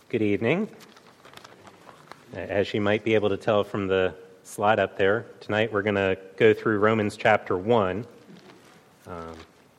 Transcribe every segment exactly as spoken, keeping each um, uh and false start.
Good evening. As you might be able to tell from the slide up there, tonight we're going to go through Romans chapter one. Um,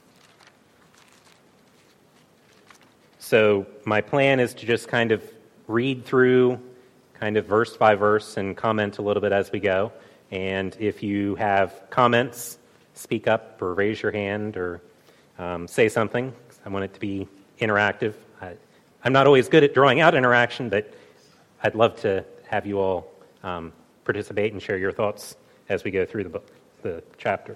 so my plan is to just kind of read through kind of verse by verse and comment a little bit as we go. And if you have comments, speak up or raise your hand or um, say something. I want it to be interactive. I, I'm not always good at drawing out interaction, but I'd love to have you all um, participate and share your thoughts as we go through the book, the chapter.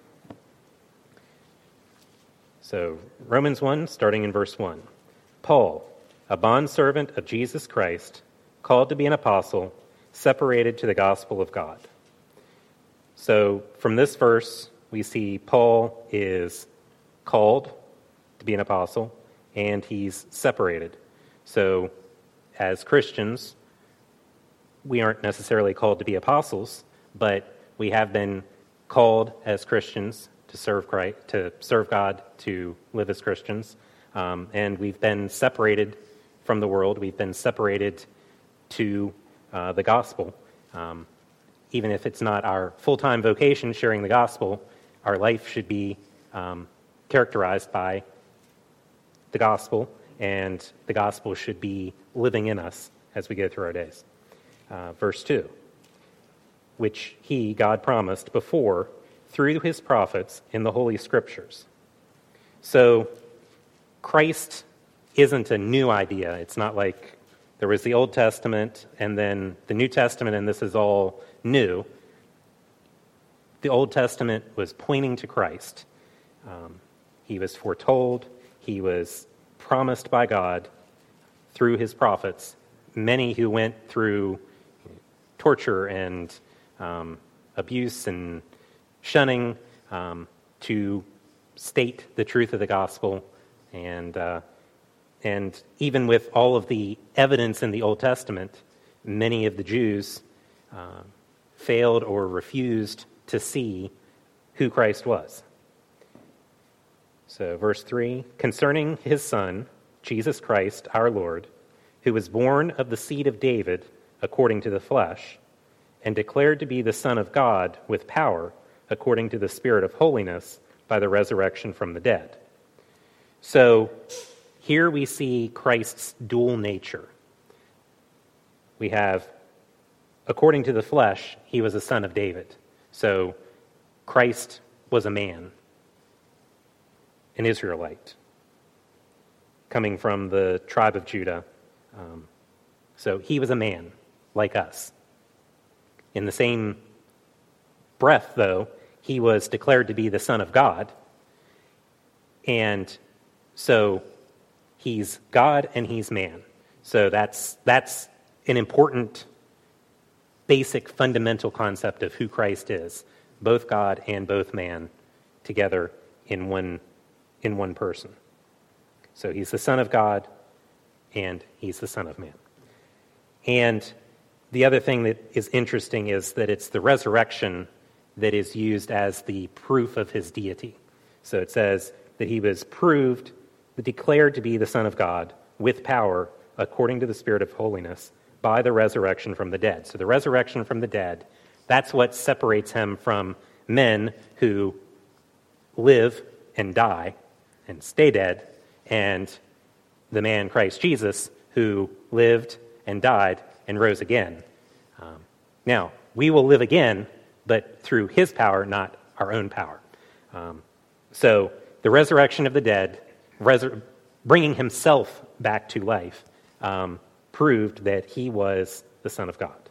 So, Romans one, starting in verse one. Paul, a bondservant of Jesus Christ, called to be an apostle, separated to the gospel of God. So, from this verse, we see Paul is called to be an apostle, and he's separated. So, as Christians, we aren't necessarily called to be apostles, but we have been called as Christians to serve Christ, to serve God, to live as Christians, um, and we've been separated from the world. We've been separated to uh, the gospel. Um, even if it's not our full-time vocation, sharing the gospel, our life should be um, characterized by the gospel, and the gospel should be living in us as we go through our days. Uh, verse two, which he, God, promised before through his prophets in the Holy Scriptures. So Christ isn't a new idea. It's not like there was the Old Testament and then the New Testament, and this is all new. The Old Testament was pointing to Christ. Um, he was foretold. He was promised by God through his prophets. Many who went through torture and um, abuse and shunning um, to state the truth of the gospel. And uh, and even with all of the evidence in the Old Testament, many of the Jews uh, failed or refused to see who Christ was. So verse three, concerning his Son, Jesus Christ, our Lord, who was born of the seed of David according to the flesh, and declared to be the Son of God with power according to the Spirit of holiness by the resurrection from the dead. So here we see Christ's dual nature. We have, according to the flesh, he was a son of David. So Christ was a man, an Israelite, coming from the tribe of Judah. Um, so he was a man like us. In the same breath, though, he was declared to be the Son of God. And so he's God and he's man. So that's that's an important, basic, fundamental concept of who Christ is. Both God and both man together in one in one person. So he's the Son of God and he's the Son of man. And the other thing that is interesting is that it's the resurrection that is used as the proof of his deity. So it says that he was proved, declared to be the Son of God with power according to the Spirit of holiness by the resurrection from the dead. So the resurrection from the dead, that's what separates him from men who live and die and stay dead, and the man Christ Jesus who lived and died and rose again. Um, now, we will live again, but through his power, not our own power. Um, so the resurrection of the dead, resur- bringing himself back to life, um, proved that he was the Son of God.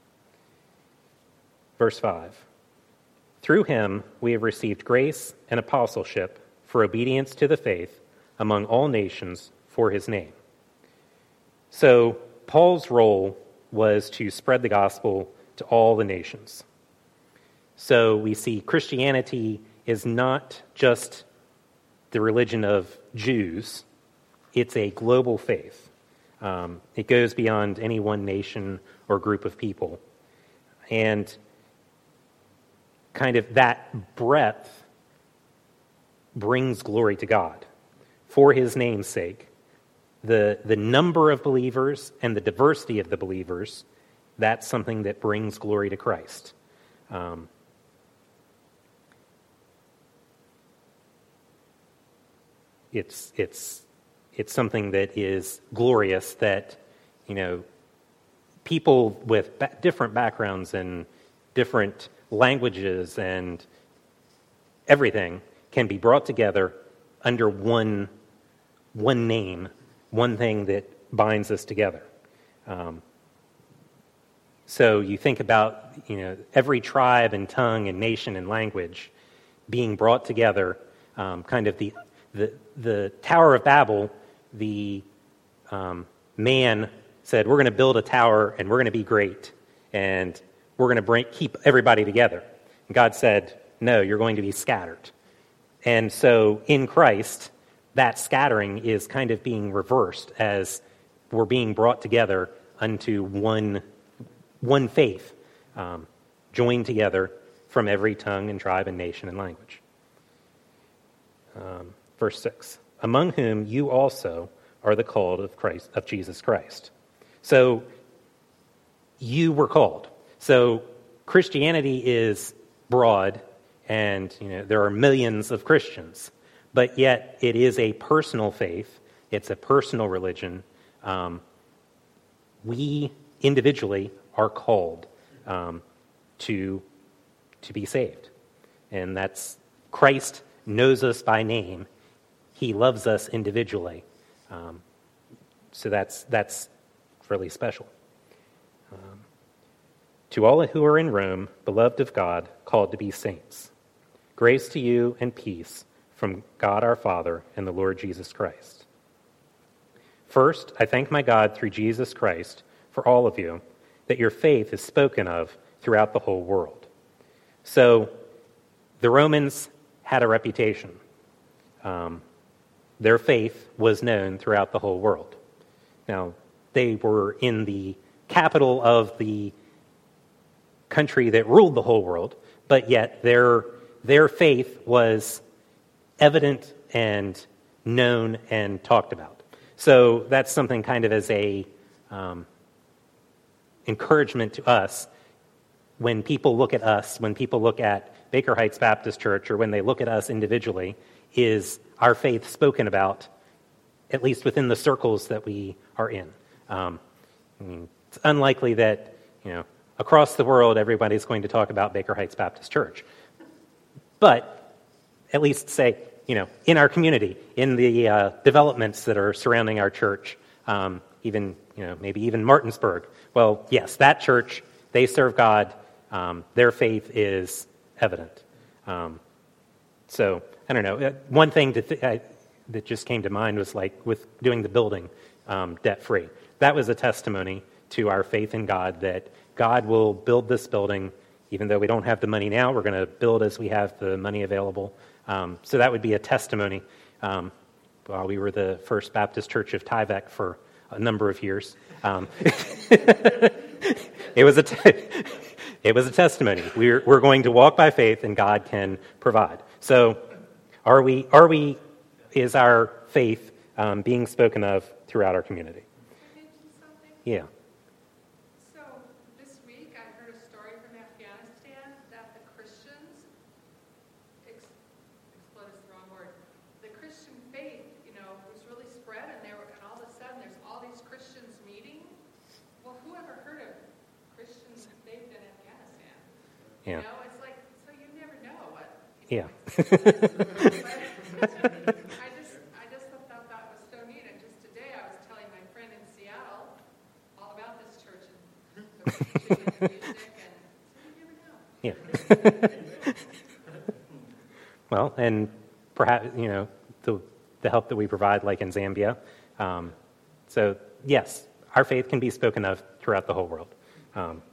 Verse five, through him we have received grace and apostleship for obedience to the faith among all nations for his name. So Paul's role was to spread the gospel to all the nations. So we see Christianity is not just the religion of Jews, it's a global faith. Um, it goes beyond any one nation or group of people. And kind of that breadth brings glory to God for his name's sake. the the number of believers and the diversity of the believers, that's something that brings glory to Christ. Um, it's it's it's something that is glorious that, you know, people with ba- different backgrounds and different languages and everything can be brought together under one one name, one thing that binds us together. Um, so you think about, you know, every tribe and tongue and nation and language being brought together, um, kind of the the the Tower of Babel. The um, man said, "We're going to build a tower and we're going to be great and we're going to bring keep everybody together." And God said, "No, you're going to be scattered." And so in Christ, that scattering is kind of being reversed as we're being brought together unto one, one faith, um, joined together from every tongue and tribe and nation and language. Um, verse six, among whom you also are the called of Christ, of Jesus Christ. So you were called. So Christianity is broad, and you know there are millions of Christians, but yet it is a personal faith. It's a personal religion. Um, we individually are called um, to to be saved, and that's Christ knows us by name. He loves us individually, um, so that's that's really special. Um, to all who are in Rome, beloved of God, called to be saints. Grace to you and peace from God our Father and the Lord Jesus Christ. First, I thank my God through Jesus Christ for all of you, that your faith is spoken of throughout the whole world. So, the Romans had a reputation. Um, their faith was known throughout the whole world. Now, they were in the capital of the country that ruled the whole world, but yet their Their faith was evident and known and talked about. So that's something kind of as a um, encouragement to us when people look at us, when people look at Baker Heights Baptist Church, or when they look at us individually, is our faith spoken about, at least within the circles that we are in. Um, I mean, it's unlikely that, you know, across the world everybody's going to talk about Baker Heights Baptist Church. But at least say, you know, in our community, in the uh, developments that are surrounding our church, um, even, you know, maybe even Martinsburg. Well, yes, that church, they serve God. Um, their faith is evident. Um, so, I don't know. One thing to th- I, that just came to mind was like with doing the building um, debt-free. That was a testimony to our faith in God that God will build this building. Even though we don't have the money now, we're going to build as we have the money available. Um, so that would be a testimony. Um, well, we were the First Baptist Church of Tyvek for a number of years. Um, it was a te- it was a testimony. We're we're going to walk by faith, and God can provide. So, are we? Are we? Is our faith um, being spoken of throughout our community? Yeah. Yeah. You know, it's like, so you never know what. Yeah. I just, I just thought that was so neat. And just today, I was telling my friend in Seattle all about this church and the music, and so you never know. Yeah. Well, and perhaps, you know, the the help that we provide, like in Zambia. Um, so yes, our faith can be spoken of throughout the whole world. Um,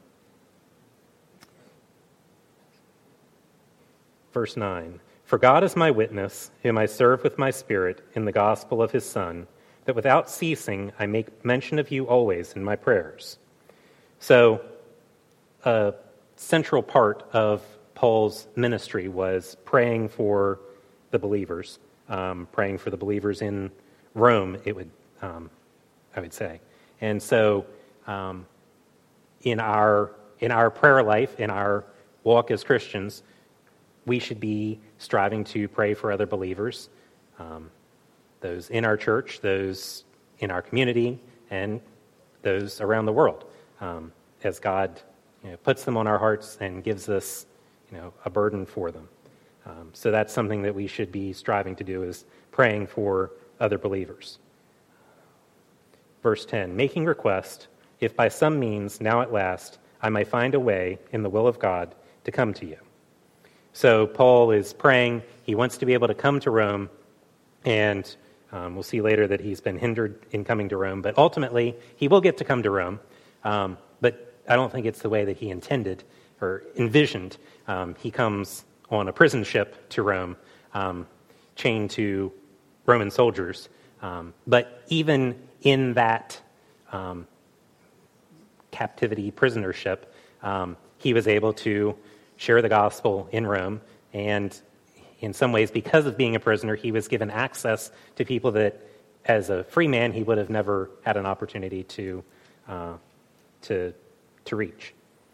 Verse nine, for God is my witness, whom I serve with my spirit in the gospel of his Son, that without ceasing I make mention of you always in my prayers. So a central part of Paul's ministry was praying for the believers, um, praying for the believers in Rome. It would um, I would say. And so um, in our in our prayer life, in our walk as Christians, we should be striving to pray for other believers, um, those in our church, those in our community, and those around the world, um, as God you know, puts them on our hearts and gives us you know, a burden for them. Um, so that's something that we should be striving to do, is praying for other believers. Verse ten, making request, if by some means now at last I may find a way in the will of God to come to you. So Paul is praying. He wants to be able to come to Rome, and um, we'll see later that he's been hindered in coming to Rome, but ultimately he will get to come to Rome, um, but I don't think it's the way that he intended or envisioned. Um, he comes on a prison ship to Rome, um, chained to Roman soldiers, um, but even in that um, captivity prisonership, um, he was able to share the gospel in Rome, and in some ways, because of being a prisoner, he was given access to people that, as a free man, he would have never had an opportunity to uh, to to reach.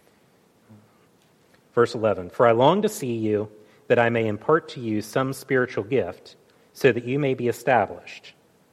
Verse eleven, for I long to see you, that I may impart to you some spiritual gift, so that you may be established.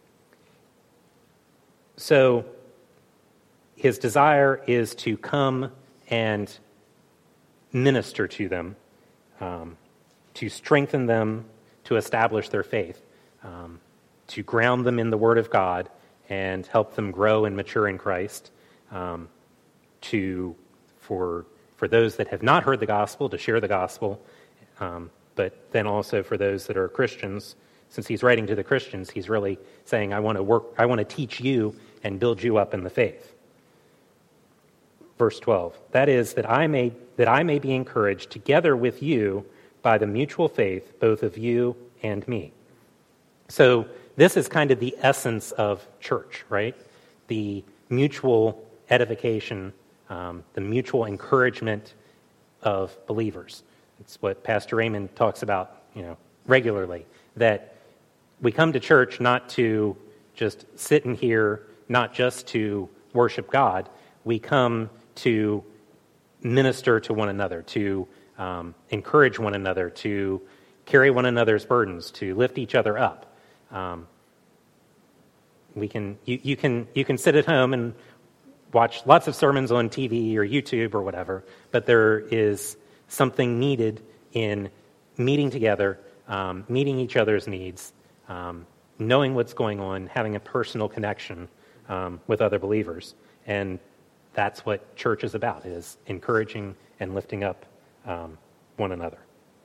So his desire is to come and minister to them, um, to strengthen them, to establish their faith, um, to ground them in the Word of God and help them grow and mature in Christ, um, to for for those that have not heard the gospel, to share the gospel, um, but then also for those that are Christians. Since he's writing to the Christians, he's really saying, I want to work, I want to teach you and build you up in the faith. Verse twelve, that is, that I may that I may be encouraged together with you by the mutual faith, both of you and me. So this is kind of the essence of church, right? The mutual edification, um, the mutual encouragement of believers. It's what Pastor Raymond talks about, you know, regularly, that we come to church not to just sit in here, not just to worship God. We come to minister to one another, to um, encourage one another, to carry one another's burdens, to lift each other up. Um, we can you, you can you can sit at home and watch lots of sermons on T V or YouTube or whatever, but there is something needed in meeting together, um, meeting each other's needs, um, knowing what's going on, having a personal connection um, with other believers. And that's what church is about, is encouraging and lifting up um, one another.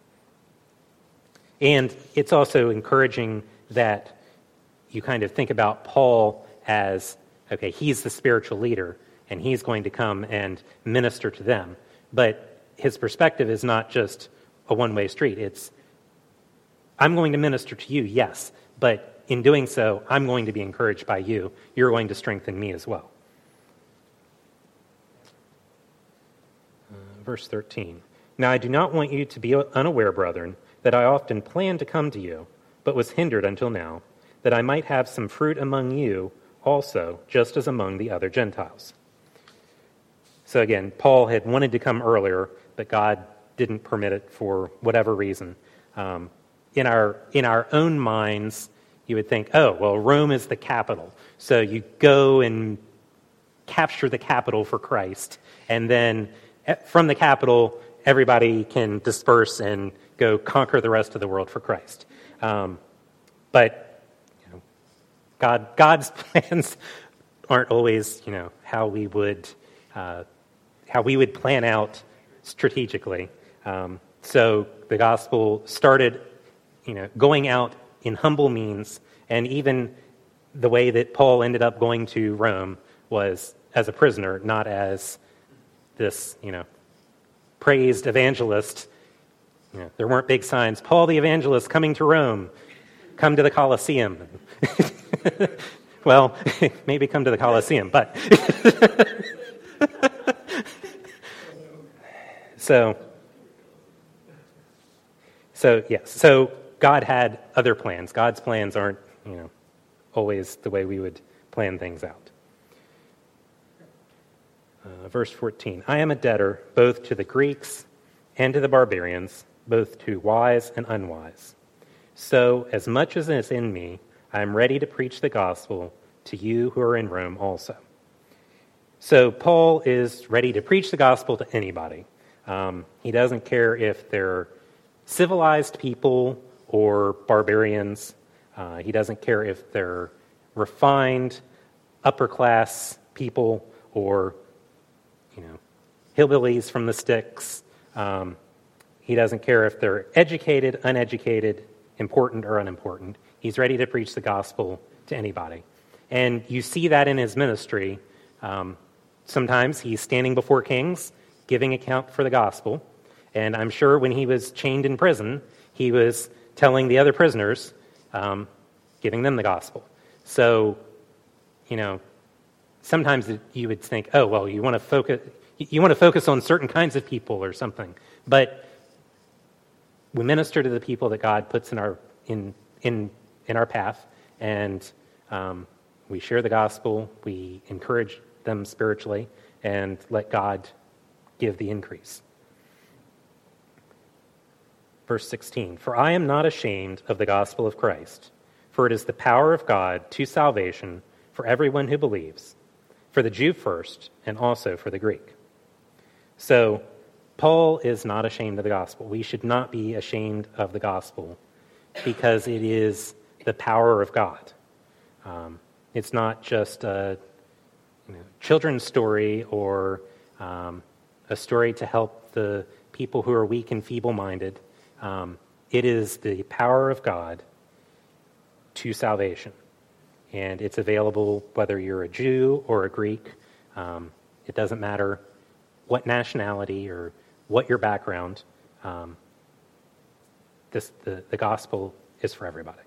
And it's also encouraging that you kind of think about Paul as, okay, he's the spiritual leader, and he's going to come and minister to them. But his perspective is not just a one-way street. It's, I'm going to minister to you, yes, but in doing so, I'm going to be encouraged by you. You're going to strengthen me as well. Uh, verse thirteen. Now I do not want you to be unaware, brethren, that I often planned to come to you, but was hindered until now, that I might have some fruit among you also, just as among the other Gentiles. So again, Paul had wanted to come earlier, but God didn't permit it for whatever reason. Um, in our in our own minds, you would think, oh, well, Rome is the capital, so you go and capture the capital for Christ, and then from the capital, everybody can disperse and go conquer the rest of the world for Christ. Um, but you know, God, God's plans aren't always, you know, how we would uh, how we would plan out strategically. Um, so the gospel started, you know, going out in humble means, and even the way that Paul ended up going to Rome was as a prisoner, not as this, you know, praised evangelist. You know, there weren't big signs, Paul the evangelist coming to Rome, come to the Colosseum. Well, maybe come to the Colosseum, but so, so yes, so God had other plans. God's plans aren't, you know, always the way we would plan things out. Uh, verse fourteen, I am a debtor both to the Greeks and to the barbarians, both to wise and unwise. So, as much as is in me, I am ready to preach the gospel to you who are in Rome also. So, Paul is ready to preach the gospel to anybody. Um, he doesn't care if they're civilized people or barbarians. Uh, he doesn't care if they're refined, upper-class people or, you know, hillbillies from the sticks. Um, he doesn't care if they're educated, uneducated, important or unimportant. He's ready to preach the gospel to anybody. And you see that in his ministry. Um, sometimes he's standing before kings, giving account for the gospel. And I'm sure when he was chained in prison, he was telling the other prisoners, um, giving them the gospel. So, you know, sometimes you would think, oh, well, you want to focus, you want to focus on certain kinds of people or something. But we minister to the people that God puts in our in in in our path, and um, we share the gospel. We encourage them spiritually, and let God give the increase. Verse sixteen, for I am not ashamed of the gospel of Christ, for it is the power of God to salvation for everyone who believes, for the Jew first, and also for the Greek. So, Paul is not ashamed of the gospel. We should not be ashamed of the gospel because it is the power of God. Um, it's not just a you know, children's story or um, a story to help the people who are weak and feeble-minded. Um, it is the power of God to salvation. And it's available whether you're a Jew or a Greek. Um, it doesn't matter what nationality or what your background. Um, this, the, the gospel is for everybody.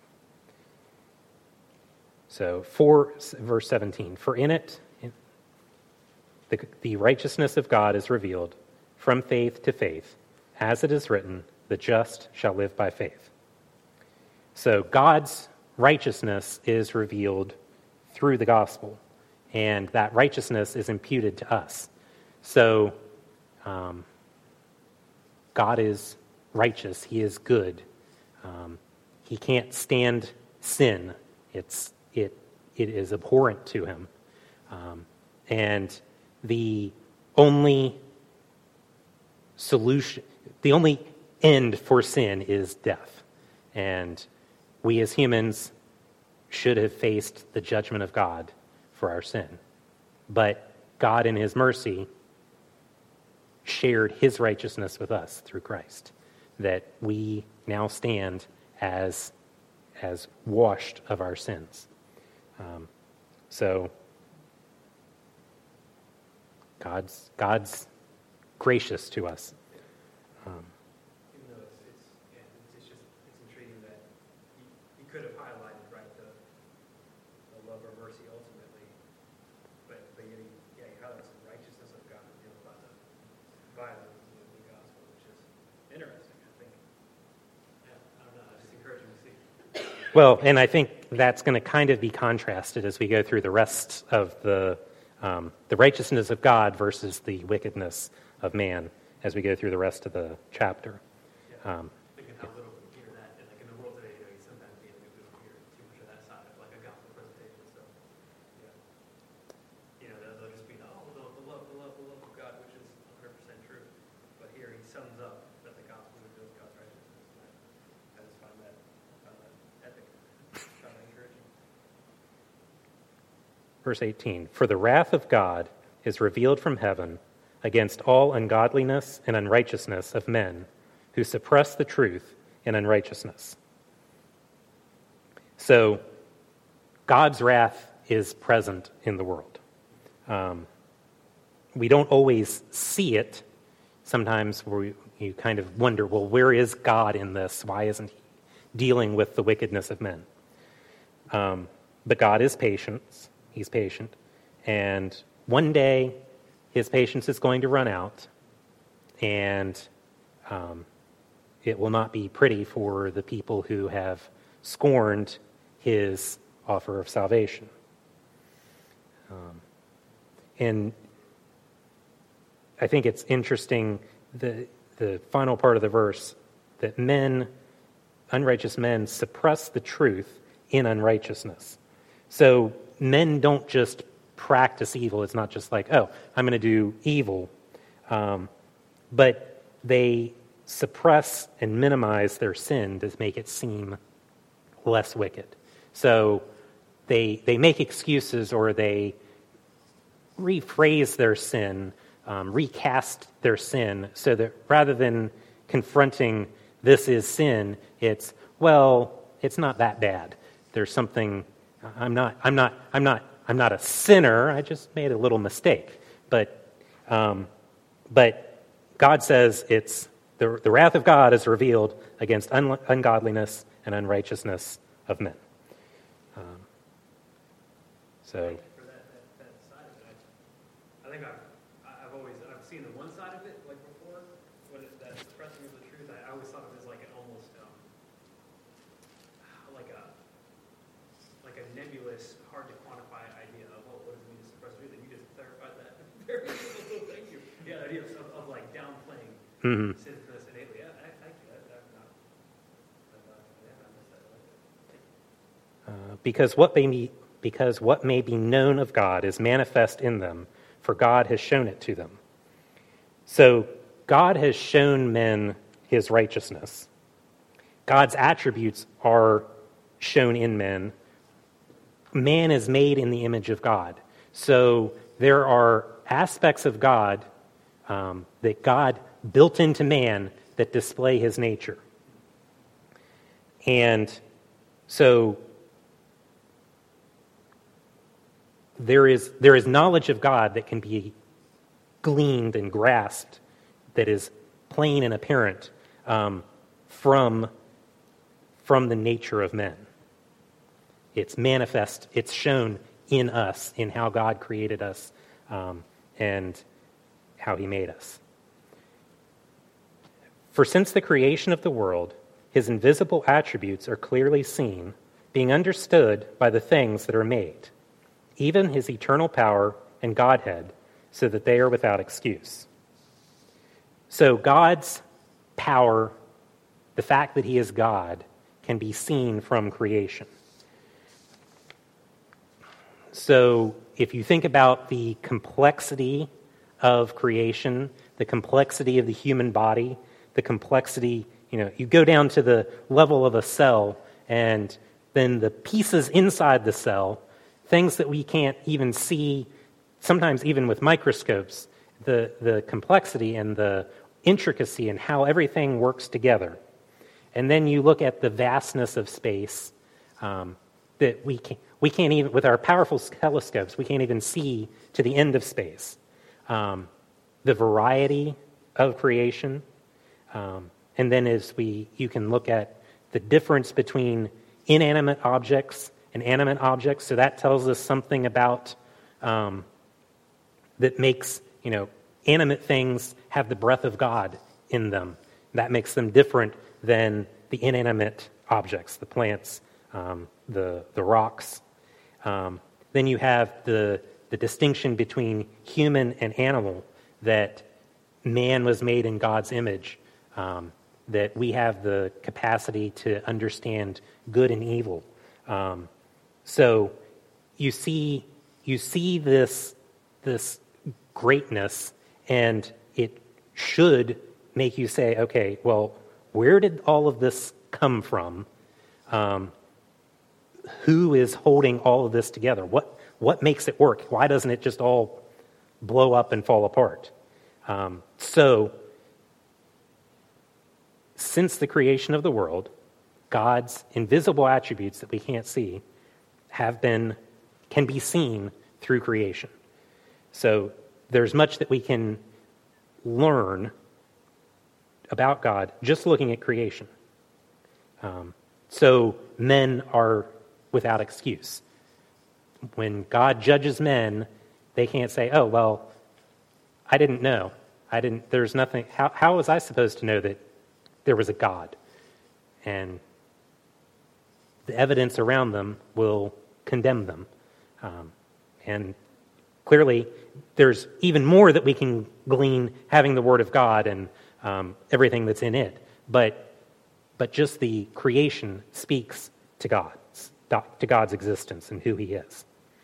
So, for verse seventeen, for in it the, the righteousness of God is revealed from faith to faith, as it is written, the just shall live by faith. So God's righteousness is revealed through the gospel, and that righteousness is imputed to us. So um, God is righteous. He is good. Um, he can't stand sin. It's it it is abhorrent to him. Um, and the only solution, the only end for sin is death. And we as humans should have faced the judgment of God for our sin. But God in his mercy shared his righteousness with us through Christ, that we now stand as, as washed of our sins. Um, so God's, God's gracious to us. Um, Even though it's, it's, yeah, it's just it's intriguing that he, he could have highlighted, right, the, the love or mercy ultimately, but but yet he, yeah, he highlights the righteousness of God revealed by the violence of the gospel, which is interesting, I think. Yeah, I don't know, it's just encouraging to see. Well, and I think that's going to kind of be contrasted as we go through the rest of the um, the righteousness of God versus the wickedness of man as we go through the rest of the chapter. Yeah. Um, Thinking how little we hear that, and like in the world today, you know, you sometimes feel like we don't hear too much of that side of like a gospel presentation. So, yeah, you know, they'll, they'll just be oh, the, the love, the love, the love of God, which is one hundred percent true. But here he sums up that the gospel reveals God's righteousness. And I just find that uh, epic, kind of encouraging. Verse eighteen, for the wrath of God is revealed from heaven against all ungodliness and unrighteousness of men who suppress the truth in unrighteousness. So God's wrath is present in the world. Um, we don't always see it. Sometimes we, you kind of wonder, well, where is God in this? Why isn't he dealing with the wickedness of men? Um, but God is patient. He's patient. And one day, his patience is going to run out, and um, it will not be pretty for the people who have scorned his offer of salvation. Um, and I think it's interesting, the the final part of the verse, that men, unrighteous men, suppress the truth in unrighteousness. So men don't just practice evil. It's not just like, oh, I'm going to do evil. Um, but they suppress and minimize their sin to make it seem less wicked. So they they make excuses, or they rephrase their sin, um, recast their sin, so that rather than confronting this is sin, it's, well, it's not that bad. There's something, I'm not, I'm not, I'm not, I'm not a sinner. I just made a little mistake. But, um, but God says it's the the wrath of God is revealed against un, ungodliness and unrighteousness of men. Um, so. For that, that, that side of it, I, I think I've, I've always I've seen the one side of it like before, when it, that suppressing of the truth. I, I always thought of it as like an almost um, like a like a nebulous, hard to quantify idea of what, what does it mean to suppress truth. And you just clarified that very well. Thank you. Yeah, the idea of, of like downplaying Mm-hmm. sinfulness innately. Yeah, I, thank you. I, I've not. I've not. Yeah, I missed that. I like that. Uh, because what may be because what may be known of God is manifest in them, for God has shown it to them. So God has shown men his righteousness. God's attributes are shown in men. Man is made in the image of God. So there are aspects of God um, that God built into man that display his nature. And so there is there is knowledge of God that can be gleaned and grasped, that is plain and apparent um, from, from the nature of men. It's manifest, it's shown in us, in how God created us um, and how he made us. For since the creation of the world, his invisible attributes are clearly seen, being understood by the things that are made, even his eternal power and Godhead, so that they are without excuse. So God's power, the fact that he is God, can be seen from creation. So if you think about the complexity of creation, the complexity of the human body, the complexity, you know, you go down to the level of a cell, and then the pieces inside the cell, things that we can't even see, sometimes even with microscopes, the, the complexity and the intricacy and how everything works together. And then you look at the vastness of space um, that we can't, we can't even, with our powerful telescopes, we can't even see to the end of space. Um, the variety of creation. Um, and then as we, you can look at the difference between inanimate objects and animate objects. So that tells us something about, um, that makes, you know, animate things have the breath of God in them. That makes them different than the inanimate objects, the plants, um, the the rocks. Um, then you have the the distinction between human and animal, that man was made in God's image, um, that we have the capacity to understand good and evil. Um, so you see you see this this greatness, and it should make you say, okay, well, where did all of this come from? Um, who is holding all of this together? What what makes it work? Why doesn't it just all blow up and fall apart? Um, so, since the creation of the world, God's invisible attributes that we can't see have been, can be seen through creation. So there's much that we can learn about God just looking at creation. Um, so men are without excuse. When God judges men, they can't say, oh, well, I didn't know. I didn't, there's nothing, how, how was I supposed to know that there was a God? And the evidence around them will condemn them. Um, and clearly, there's even more that we can glean having the Word of God and um, everything that's in it. But but just the creation speaks to God, to God's existence and who He is.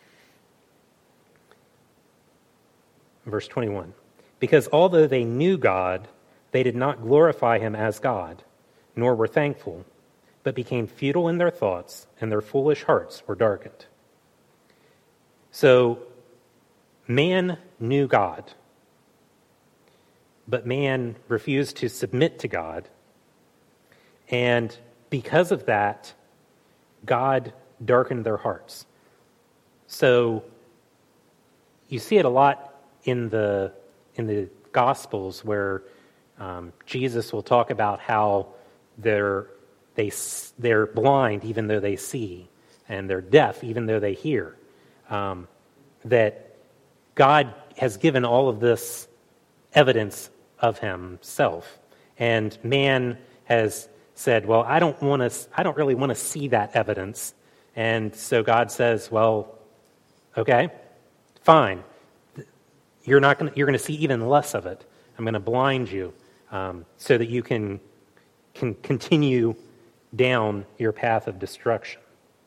Verse twenty-one. Because although they knew God, they did not glorify Him as God, nor were thankful, but became futile in their thoughts, and their foolish hearts were darkened. So, man knew God, but man refused to submit to God, and because of that, God darkened their hearts. So, you see it a lot in the in the Gospels where um, Jesus will talk about how they're they they're blind even though they see, and they're deaf even though they hear. Um, that God has given all of this evidence of Himself, and man has said, "Well, I don't want to. I don't really want to see that evidence." And so God says, "Well, okay, fine. You're not going. You're going to see even less of it. I'm going to blind you um, so that you can can continue down your path of destruction."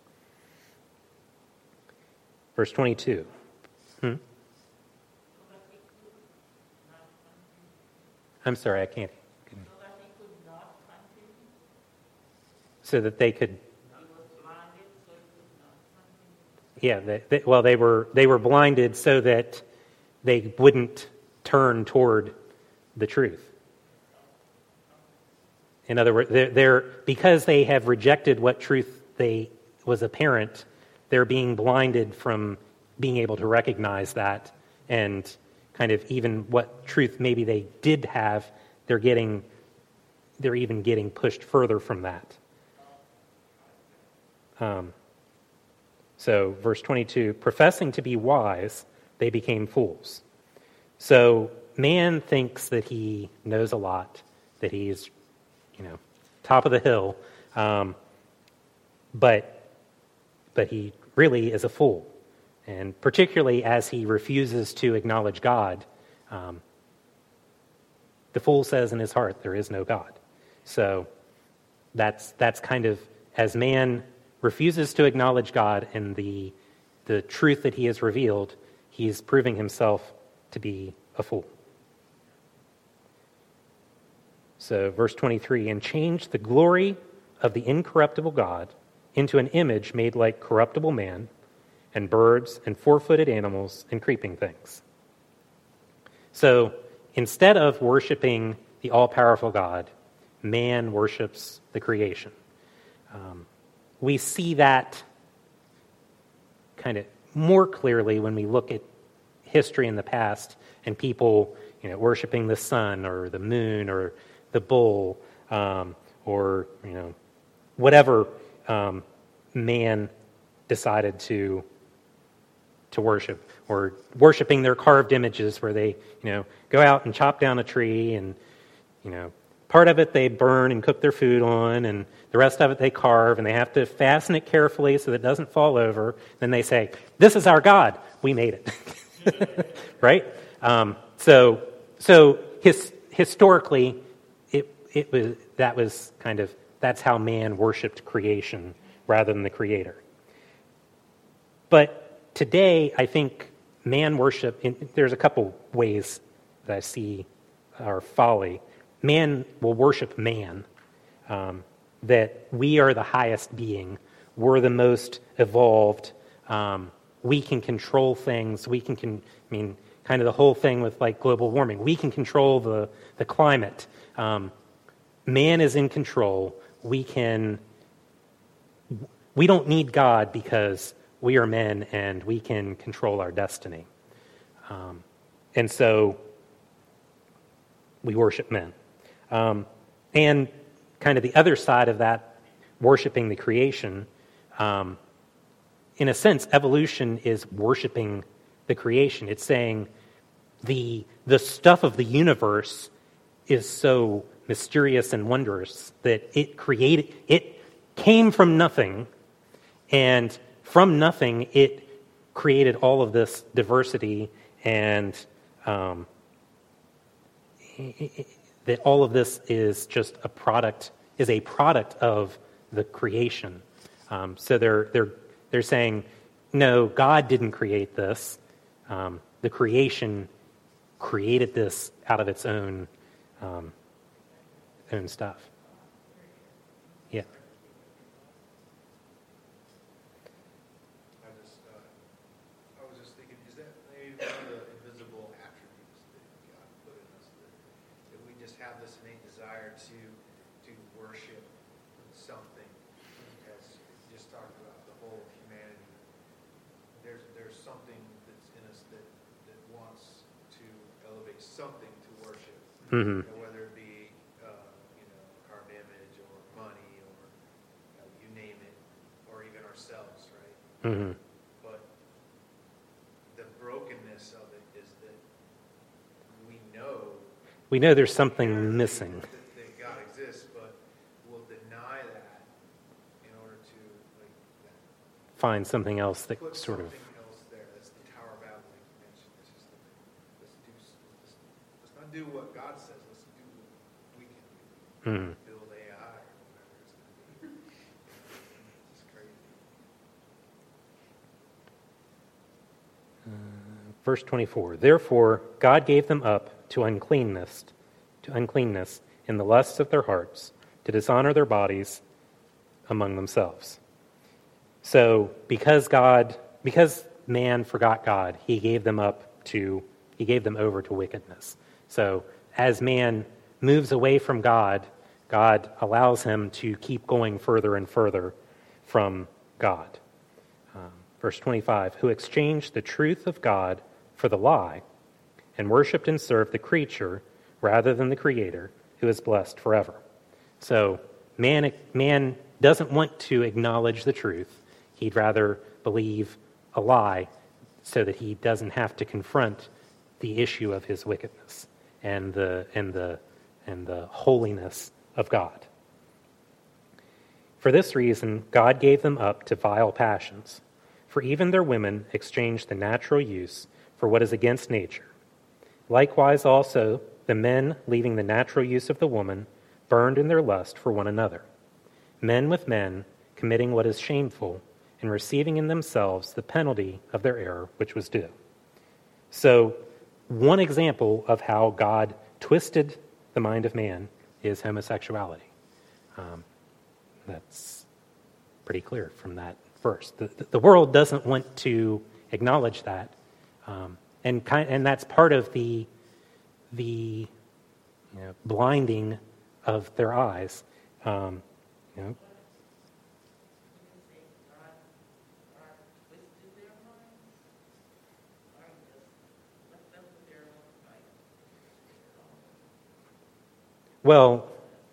Verse twenty-two. Hmm? I'm sorry, I can't. So that they could. Yeah. They, they, well, they were they were blinded so that they wouldn't turn toward the truth. In other words, they're, they're because they have rejected what truth they was apparent, they're being blinded from being able to recognize that, and kind of even what truth maybe they did have, they're getting, they're even getting pushed further from that. Um, so, verse twenty-two, professing to be wise, they became fools. So, man thinks that he knows a lot, that he's, you know, top of the hill, um, but but he really is a fool. And particularly as he refuses to acknowledge God, um, the fool says in his heart, there is no God. So that's that's kind of, as man refuses to acknowledge God and the the truth that He has revealed, he's proving himself to be a fool. So verse twenty-three, and changed the glory of the incorruptible God into an image made like corruptible man, and birds, and four-footed animals, and creeping things. So instead of worshiping the all-powerful God, man worships the creation. Um, we see that kind of more clearly when we look at history in the past and people, you know, worshiping the sun or the moon or the bull um, or, you know, whatever um, man decided to to worship, or worshiping their carved images where they, you know, go out and chop down a tree and, you know, part of it they burn and cook their food on, and the rest of it they carve, and they have to fasten it carefully so that it doesn't fall over. Then they say, "This is our God. We made it." Right? Um, so, so his, historically, it it was that was kind of that's how man worshipped creation rather than the Creator. But today, I think man worship, in, there's a couple ways that I see our folly. Man will worship man, um, that we are the highest being. We're the most evolved. Um, we can control things. We can, can, I mean, kind of the whole thing with like global warming. We can control the, the climate. Um, man is in control. We can, we don't need God because we are men and we can control our destiny. Um, and so we worship men. Um, and kind of the other side of that, worshiping the creation, um, in a sense, evolution is worshiping the creation. It's saying the the stuff of the universe is so mysterious and wondrous that it created, it came from nothing, and from nothing, it created all of this diversity and um, that all of this is just a product, is a product of the creation. Um, so they're they're they're saying, no, God didn't create this. Um, the creation created this out of its own um, own stuff. Yeah. I just, uh, I was just thinking, is that maybe one of the invisible attributes that God put in us, that, that we just have this innate desire to to worship something, as you just talked about the whole of humanity. There's there's something that's in us that that wants to elevate something to worship, Mm-hmm. you know, whether it be uh, you know carved image or money or uh, you name it, or even ourselves, right? Mm-hmm. But the brokenness of it is that we know We know there's something missing. that, that God exists, but we'll deny that in order to like that, Find something else that put sort of. something else there. That's the Tower of Babel, like you mentioned. It's just like, let's do let's, let's not do what God says. Let's do what we can do. Mm. Build A I or whatever it's going to be. It's crazy. Verse twenty-four, therefore God gave them up to uncleanness, to uncleanness in the lusts of their hearts, to dishonor their bodies among themselves. So because God, because man forgot God, he gave them up to, he gave them over to wickedness. So as man moves away from God, God allows him to keep going further and further from God. Um, verse twenty-five, who exchanged the truth of God for the lie, and worshipped and served the creature rather than the Creator, who is blessed forever. So man, man doesn't want to acknowledge the truth. He'd rather believe a lie so that he doesn't have to confront the issue of his wickedness and the and the and the holiness of God. For this reason, God gave them up to vile passions, for even their women exchanged the natural use for what is against nature. Likewise also, the men, leaving the natural use of the woman, burned in their lust for one another, men with men, committing what is shameful, and receiving in themselves the penalty of their error, which was due. So, one example of how God twisted the mind of man is homosexuality. Um, that's pretty clear from that verse. The, the world doesn't want to acknowledge that, um, and kind, and that's part of the the you know, blinding of their eyes. Um, you know. Well,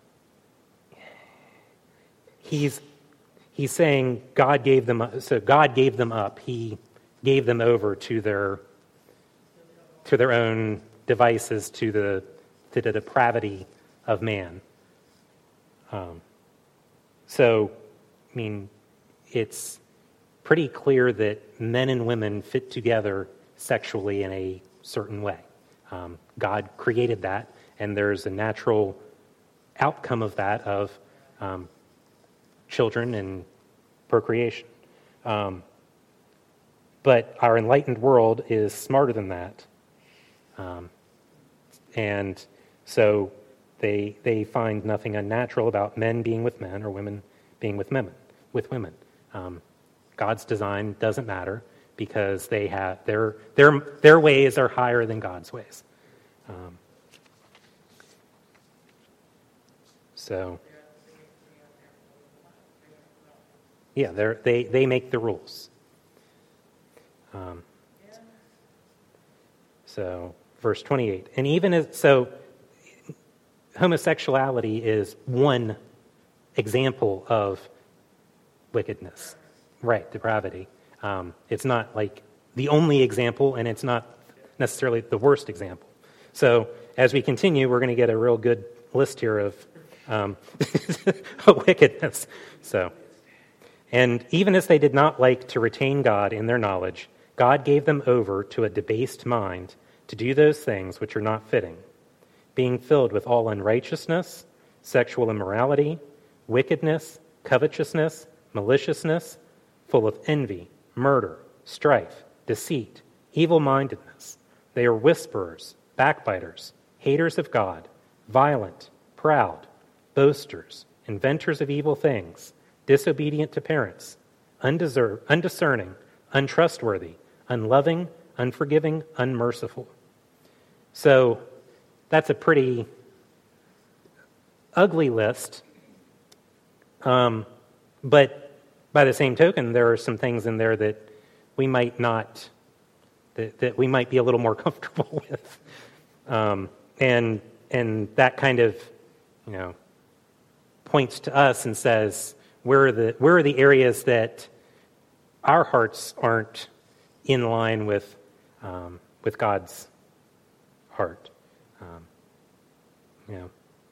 he's he's saying God gave them up, so God gave them up. He gave them over to their to their own devices, to the to the depravity of man. Um, so, I mean, it's pretty clear that men and women fit together sexually in a certain way. Um, God created that, and there's a natural outcome of that of um, children and procreation. Um, but our enlightened world is smarter than that. Um, and so they they find nothing unnatural about men being with men or women being with women. With women, um, God's design doesn't matter because they have their their their ways are higher than God's ways. Um, so, yeah, they they they make the rules. Um, so, verse twenty-eight, and even as so, homosexuality is one example of wickedness, right? Depravity. Um, it's not like the only example, and it's not necessarily the worst example. So, as we continue, we're going to get a real good list here of um, wickedness. So, and even as they did not like to retain God in their knowledge, God gave them over to a debased mind to do those things which are not fitting, being filled with all unrighteousness, sexual immorality, wickedness, covetousness, maliciousness, full of envy, murder, strife, deceit, evil-mindedness. They are whisperers, backbiters, haters of God, violent, proud, boasters, inventors of evil things, disobedient to parents, undeserved, undiscerning, untrustworthy, unloving, unforgiving, unmerciful. So that's a pretty ugly list. Um, but by the same token, there are some things in there that we might not, that, that we might be a little more comfortable with. Um, and and that kind of, you know, points to us and says, where are the where are the areas that our hearts aren't in line with um, with God's heart? Um, you know.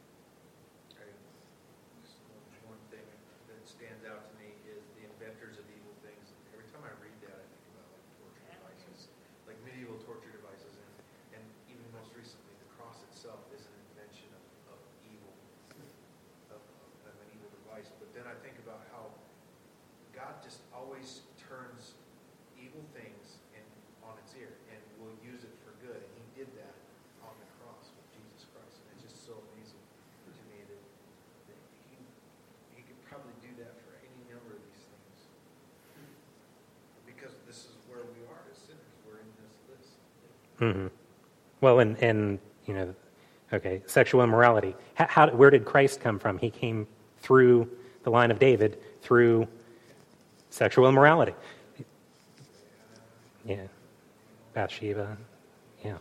One thing that stands out to me is the inventors of evil things. Every time I read that, I think about like torture devices, like medieval torture devices, and, and even most recently, the cross itself is an invention of, of evil, of, of an evil device. But then I think about how God just always turns evil things in, on its ear and will use it for good. And he did that on the cross with Jesus Christ. And it's just so amazing to me that, that he, he could probably do that for any number of these things. Because this is where we are as sinners. We're in this list. Mm-hmm. Well, and, and, you know, okay, sexual immorality. How, how, where did Christ come from? He came through the line of David, through sexual immorality. Yeah. Bathsheba. Yeah.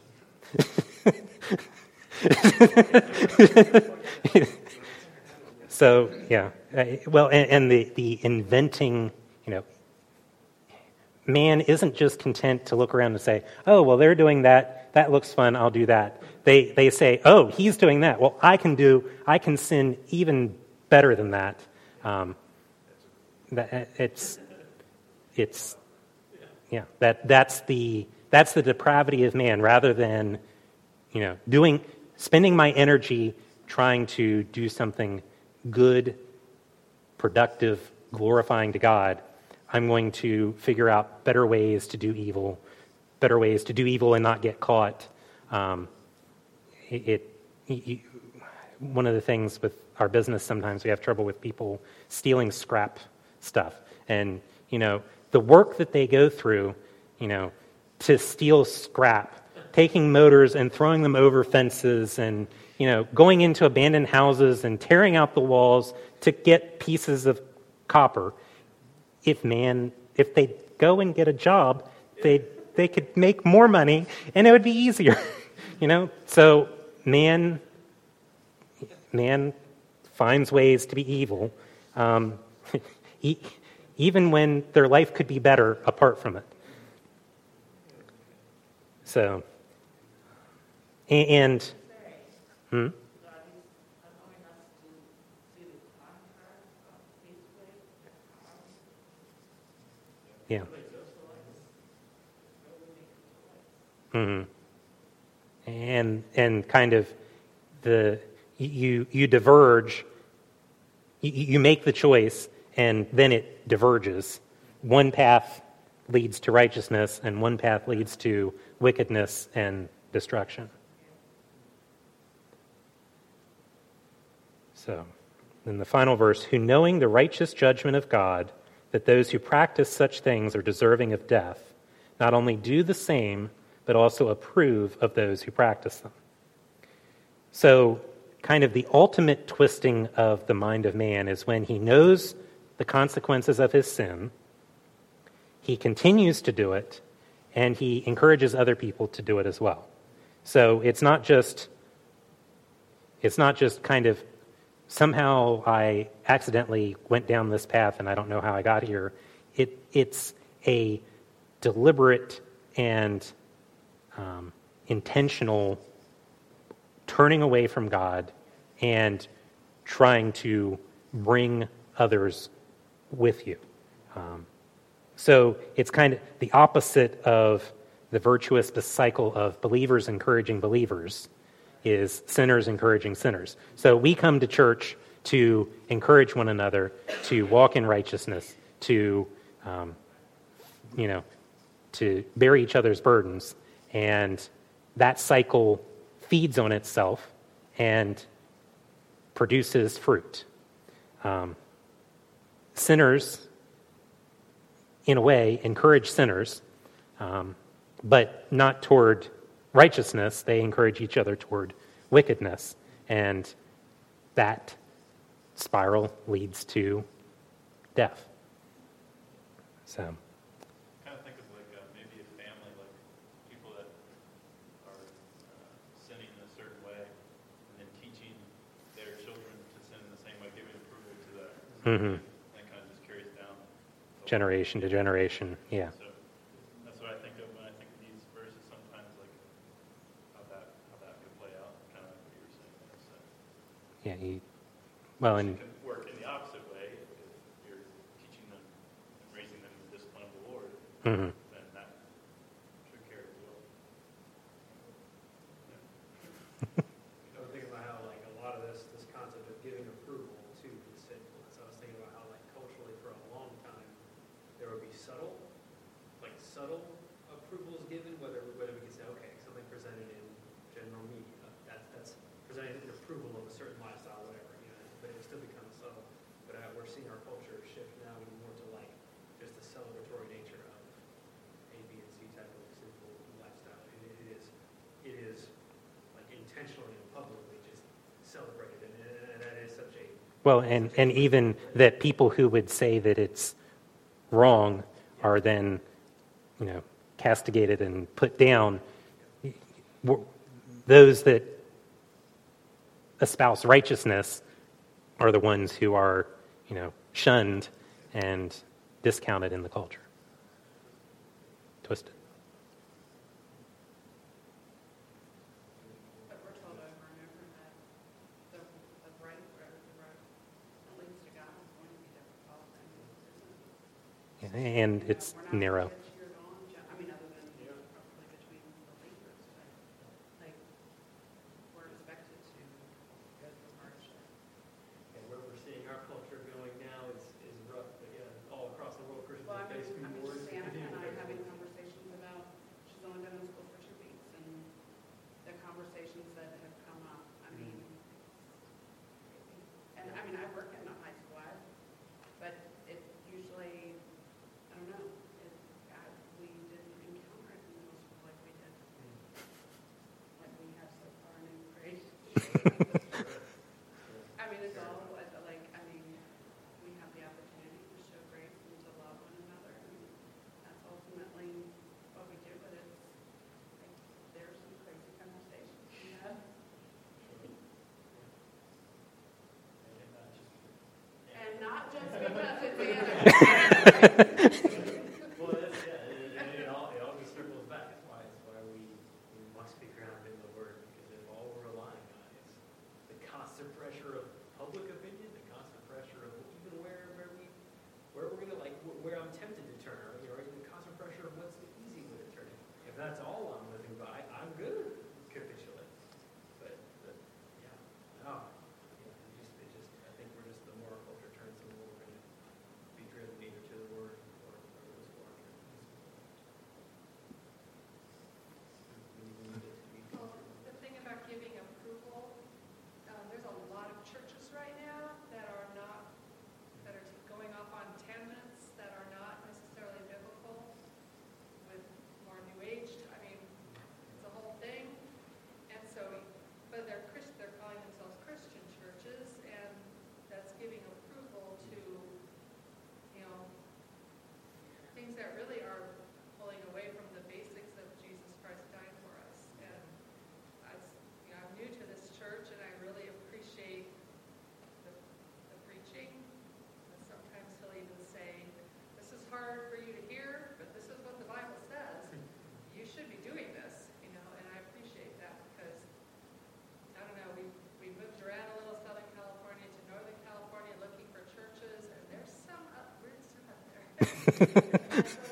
So, yeah. Uh, well, and, and the, the inventing, you know, man isn't just content to look around and say, oh, well, they're doing that. That looks fun. I'll do that. They they say, oh, he's doing that. Well, I can do, I can sin even better than that. Um, that it's, it's, yeah, that that's the that's the depravity of man, rather than, you know, doing, spending my energy trying to do something good, productive, glorifying to God. I'm going to figure out better ways to do evil, better ways to do evil and not get caught. Um, it, it, it one of the things with our business, sometimes we have trouble with people stealing scrap stuff, and you know the work that they go through, you know, to steal scrap, taking motors and throwing them over fences, and you know going into abandoned houses and tearing out the walls to get pieces of copper. If man, if they go and get a job, they they could make more money and it would be easier, you know. So man, man finds ways to be evil, um, he, even when their life could be better apart from it. So, and, and hmm? Yeah. Mm-hmm. And and kind of the you you diverge. You, you make the choice, and then it diverges. One path leads to righteousness, and one path leads to wickedness and destruction. So, in the final verse, who knowing the righteous judgment of God, that those who practice such things are deserving of death, not only do the same, but also approve of those who practice them. So, kind of the ultimate twisting of the mind of man is when he knows the consequences of his sin, he continues to do it, and he encourages other people to do it as well. So it's not just, it's not just kind of, somehow I accidentally went down this path and I don't know how I got here. It, it's a deliberate and um, intentional turning away from God and trying to bring others with you. Um, So it's kind of the opposite of the virtuous cycle of believers encouraging believers is sinners encouraging sinners. So we come to church to encourage one another, to walk in righteousness, to, um, you know, to bear each other's burdens. And that cycle feeds on itself and produces fruit. Um, sinners, in a way, encourage sinners, um, but not toward righteousness. They encourage each other toward wickedness. And that spiral leads to death. So, kind of think of like uh, maybe a family, like people that are uh, sinning in a certain way, and then teaching their children to sin in the same way, giving approval to that. mm-hmm. That kind of just carries down generation to generation. Yeah. So that's what I think of when I think of these verses. Sometimes, like how that how that could play out, kind of like what you were saying there. So Yeah. He, well, and it can work in the opposite way if you're teaching them and raising them in the discipline of the Lord. mm-hmm. Then that should carry the will. I was thinking about how, like, a lot of this, this concept of giving approval to is sinful. So I was thinking about how, like, culturally for a long time, there would be subtle, like, subtle approvals given, whether whether we could say, okay, something presented in general media, that's that's presented in approval of a certain lifestyle, whatever, you know, but it would still become subtle. But uh, we're seeing our culture shift now even more to, like, just the celebratory nature of A, B, and C type of sinful lifestyle. It, it is, it is like intentionally and publicly just celebrated, and, and that is such a well, and, and even that people who would say that it's wrong are then, you know, castigated and put down. Those that espouse righteousness are the ones who are, you know, shunned and discounted in the culture. Twisted. But we're told over and over that the, the right road, the road that leads to God is going to be difficult and isn't. Yeah, and You know, it's we're not narrow. gonna get cheered on, ju- I mean, other than you know, probably between believers, but like we're expected to go through hardship. and where we're seeing our culture going now is, is rough, but yeah, all across the world, Christians Well, I are mean, facing I mean, wars. just Santa and I having conversations about, she's only been in school for two weeks, and the conversations that have come up, I mean, and I mean, I work in a high school, I- but it usually, I don't know, it, I, we didn't encounter it in middle school like we did, like we have so far in eighth grade. I mean, it's all, like, like, I mean, we have the opportunity to show grace and to love one another, and that's ultimately what we do, but it's, like, there's some crazy conversations we have. And not just because it's Anna. Well, that's, yeah, it, it, it all, it all just circles back. That's why, that's why we, we must be grounded in the Word, because if all we're relying on is the constant pressure of public opinion, the constant pressure of even where, where we, where we're gonna, like, wh- where I'm tempted to turn, or, you know, or the constant pressure of what's the easy way to turn. If that's all I'm living by, I'm gonna capitulate. But, but, yeah, no, yeah, it just, it just, I think we're just, the more our culture turns, the more we're gonna be driven either to the Word or, or this war. Well, the thing about giving approval, uh, there's a lot of churches right now that are not, that are going off on tangents that are not necessarily biblical, with more new age. I mean, it's a whole thing. And so, but they're Christ, they're calling themselves Christian churches, and that's giving approval to, you know, things that really are pulling away from the basics of Jesus Christ dying for us. And I, s- you know, I'm new to this church, and I really appreciate the, the preaching. And sometimes he'll even say, "This is hard for you to hear, but this is what the Bible says. You should be doing this," you know. And I appreciate that because I don't know. We we moved around a little, Southern California to Northern California, looking for churches, and there's some up, weird stuff up there.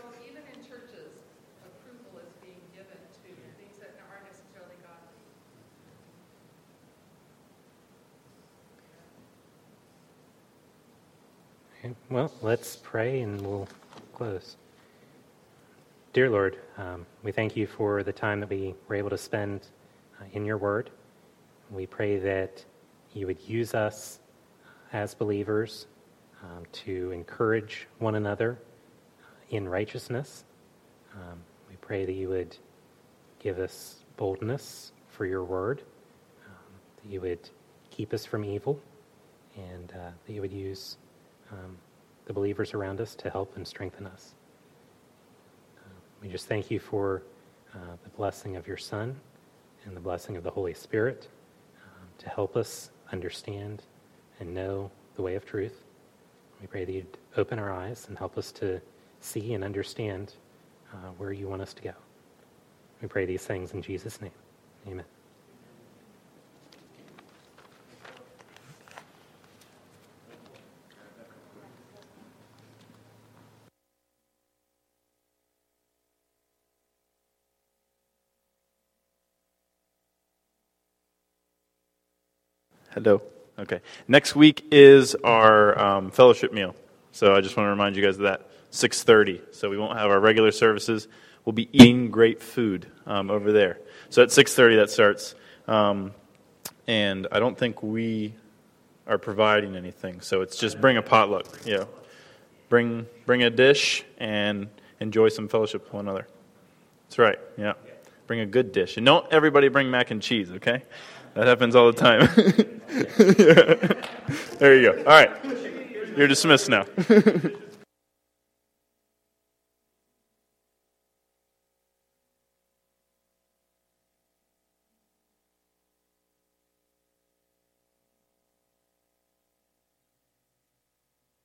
Okay, well, let's pray and we'll close. Dear Lord, um, we thank you for the time that we were able to spend uh, in your word. We pray that you would use us as believers um, to encourage one another in righteousness. Um, we pray that you would give us boldness for your word, um, that you would keep us from evil, and uh, that you would use um, the believers around us to help and strengthen us. Uh, we just thank you for uh, the blessing of your Son and the blessing of the Holy Spirit um, to help us understand and know the way of truth. We pray that you'd open our eyes and help us to see and understand uh, where you want us to go. We pray these things in Jesus' name. Amen. Hello. Okay. Next week is our um, fellowship meal. So I just want to remind you guys of that. six thirty. So we won't have our regular services. We'll be eating great food um, over there. So at six thirty that starts. Um, and I don't think we are providing anything. So it's just bring a potluck. Yeah. Bring bring a dish and enjoy some fellowship with one another. That's right. Yeah. Bring a good dish. And don't everybody bring mac and cheese, okay? That happens all the time. Yeah. There you go. All right. You're dismissed now.